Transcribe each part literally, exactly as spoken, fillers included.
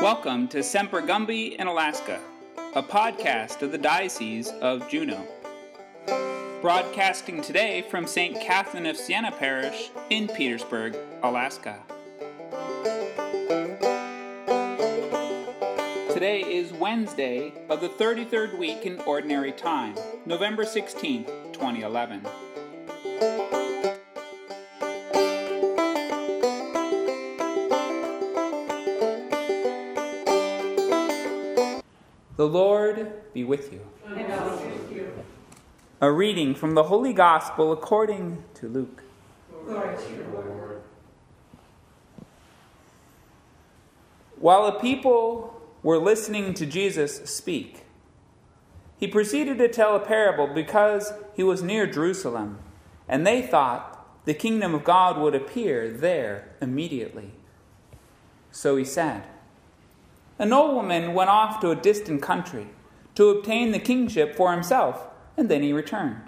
Welcome to Semper Gumby in Alaska, a podcast of the Diocese of Juneau. Broadcasting today from Saint Catherine of Siena Parish in Petersburg, Alaska. Today is Wednesday of the thirty-third week in Ordinary Time, November sixteenth, twenty eleven. The Lord be with you. And also with you. A reading from the Holy Gospel according to Luke. Glory to you, Lord. While the people were listening to Jesus speak, he proceeded to tell a parable because he was near Jerusalem, and they thought the kingdom of God would appear there immediately. So he said, "A nobleman went off to a distant country to obtain the kingship for himself, and then he returned.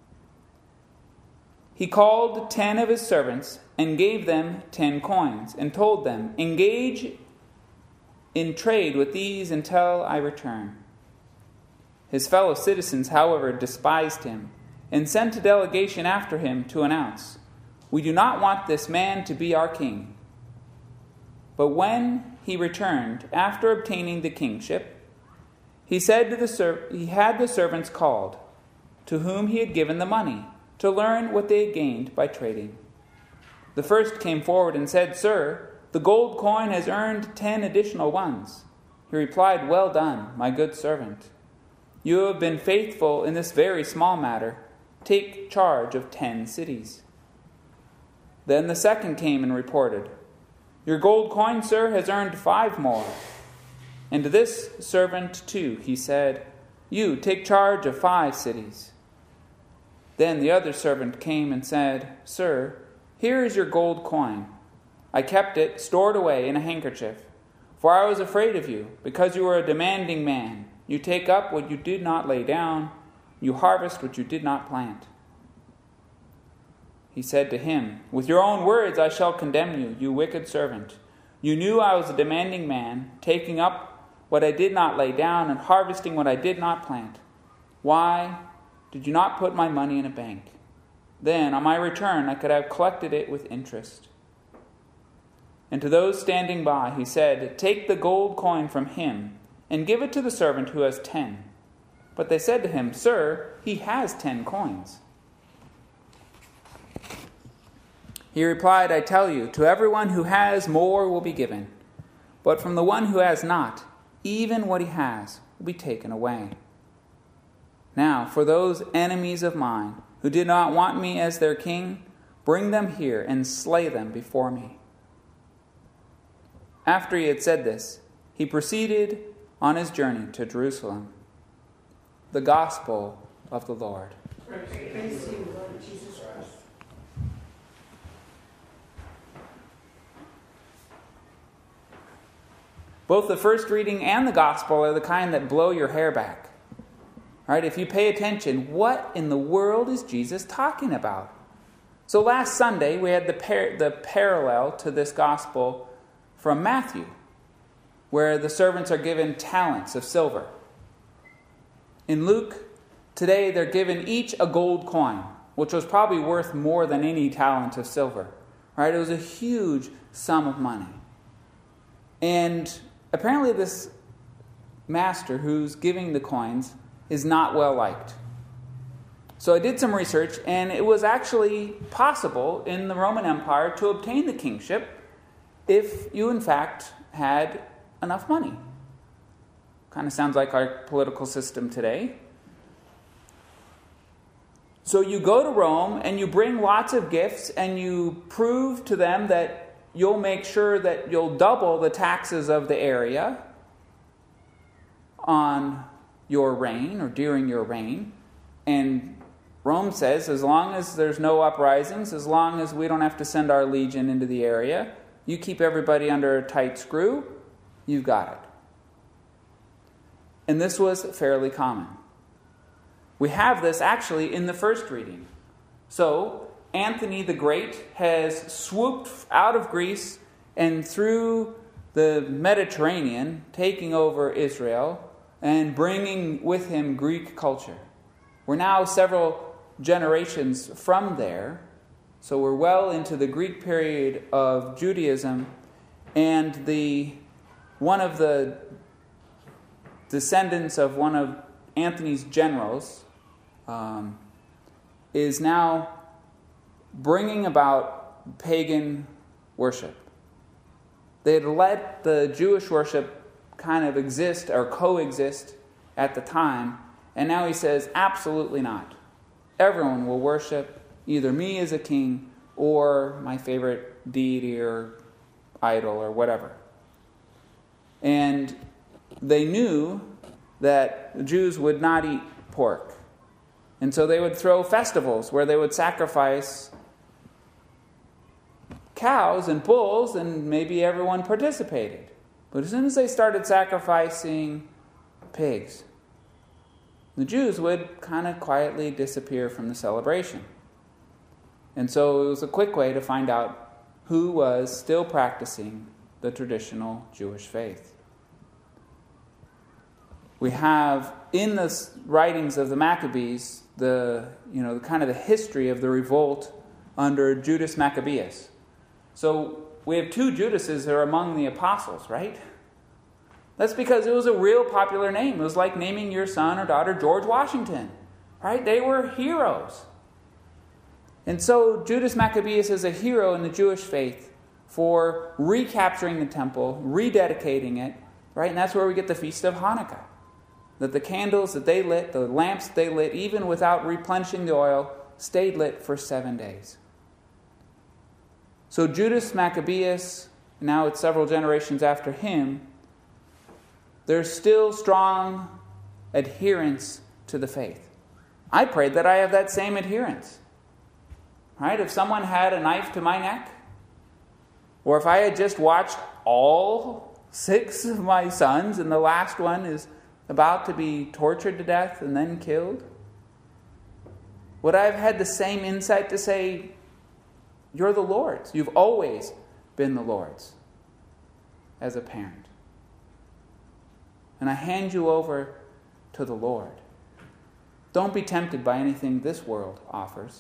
He called ten of his servants and gave them ten coins, and told them, 'Engage in trade with these until I return.' His fellow citizens, however, despised him, and sent a delegation after him to announce, 'We do not want this man to be our king.' But when he returned, after obtaining the kingship, he said to the ser- he had the servants called, to whom he had given the money, to learn what they had gained by trading. The first came forward and said, 'Sir, the gold coin has earned ten additional ones.' He replied, 'Well done, my good servant. You have been faithful in this very small matter. Take charge of ten cities.' Then the second came and reported, 'Your gold coin, sir, has earned five more.' And to this servant too he said, 'You take charge of five cities.' Then the other servant came and said, 'Sir, here is your gold coin. I kept it stored away in a handkerchief, for I was afraid of you, because you are a demanding man. You take up what you did not lay down, you harvest what you did not plant.' He said to him, 'With your own words I shall condemn you, you wicked servant. You knew I was a demanding man, taking up what I did not lay down and harvesting what I did not plant. Why did you not put my money in a bank? Then, on my return, I could have collected it with interest.' And to those standing by he said, 'Take the gold coin from him and give it to the servant who has ten.' But they said to him, 'Sir, he has ten coins.' He replied, 'I tell you, to everyone who has, more will be given. But from the one who has not, even what he has will be taken away. Now, for those enemies of mine who did not want me as their king, bring them here and slay them before me.' After he had said this, he proceeded on his journey to Jerusalem. The Gospel of the Lord. Praise to you, Lord Jesus Christ. Both the first reading and the Gospel are the kind that blow your hair back. All right, if you pay attention, what in the world is Jesus talking about? So last Sunday, we had the par- the parallel to this Gospel from Matthew, where the servants are given talents of silver. In Luke, today they're given each a gold coin, which was probably worth more than any talent of silver. All right, it was a huge sum of money. And apparently this master who's giving the coins is not well liked. So I did some research, and it was actually possible in the Roman Empire to obtain the kingship if you in fact had enough money. Kind of sounds like our political system today. So you go to Rome and you bring lots of gifts and you prove to them that you'll make sure that you'll double the taxes of the area on your reign or during your reign. And Rome says, as long as there's no uprisings, as long as we don't have to send our legion into the area, you keep everybody under a tight screw, you've got it. And this was fairly common. We have this actually in the first reading. So, Anthony the Great has swooped out of Greece and through the Mediterranean, taking over Israel, and bringing with him Greek culture. We're now several generations from there, so we're well into the Greek period of Judaism, and the one of the descendants of one of Antony's generals um, is now bringing about pagan worship. They had let the Jewish worship kind of exist or coexist at the time, and now he says, absolutely not. Everyone will worship either me as a king or my favorite deity or idol or whatever. And they knew that the Jews would not eat pork. And so they would throw festivals where they would sacrifice cows and bulls, and maybe everyone participated. But as soon as they started sacrificing pigs, the Jews would kind of quietly disappear from the celebration. And so it was a quick way to find out who was still practicing the traditional Jewish faith. We have in the writings of the Maccabees the you know the kind of the history of the revolt under Judas Maccabeus. So we have two Judases that are among the apostles, right? That's because it was a real popular name. It was like naming your son or daughter George Washington, right? They were heroes. And so Judas Maccabeus is a hero in the Jewish faith for recapturing the temple, rededicating it, right? And that's where we get the Feast of Hanukkah. That the candles that they lit, the lamps they lit, even without replenishing the oil, stayed lit for seven days. So Judas Maccabeus, now it's several generations after him, there's still strong adherence to the faith. I prayed that I have that same adherence. Right? If someone had a knife to my neck, or if I had just watched all six of my sons and the last one is about to be tortured to death and then killed, would I have had the same insight to say, you're the Lord's. You've always been the Lord's as a parent. And I hand you over to the Lord. Don't be tempted by anything this world offers.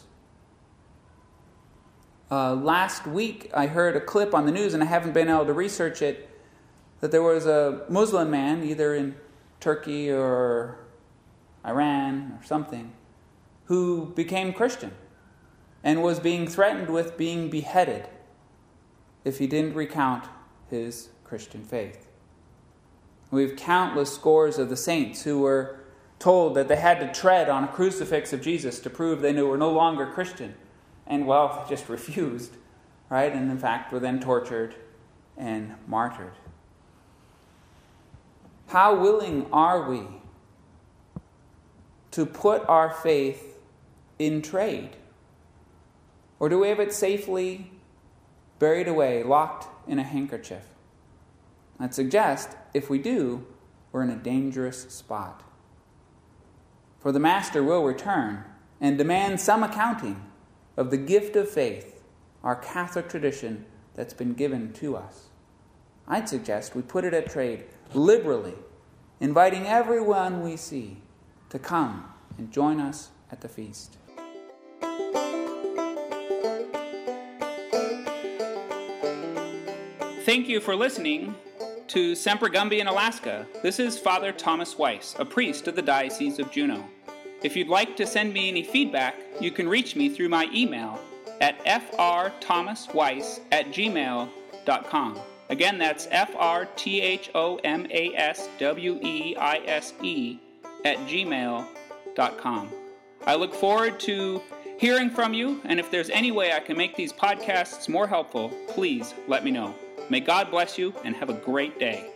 Uh, last week, I heard a clip on the news, and I haven't been able to research it, that there was a Muslim man, either in Turkey or Iran or something, who became Christian and was being threatened with being beheaded if he didn't recount his Christian faith. We have countless scores of the saints who were told that they had to tread on a crucifix of Jesus to prove they were no longer Christian. And, well, they just refused, right? And, in fact, were then tortured and martyred. How willing are we to put our faith in trade? Or do we have it safely buried away, locked in a handkerchief? I'd suggest, if we do, we're in a dangerous spot. For the Master will return and demand some accounting of the gift of faith, our Catholic tradition that's been given to us. I'd suggest we put it at trade liberally, inviting everyone we see to come and join us at the feast. Thank you for listening to Semper Gumby in Alaska. This is Father Thomas Weiss, a priest of the Diocese of Juneau. If you'd like to send me any feedback, you can reach me through my email at f r thomas weiss at gmail dot com. Again, that's F R T H O M A S W E I S E at gmail dot com. I look forward to hearing from you, and if there's any way I can make these podcasts more helpful, please let me know. May God bless you, and have a great day.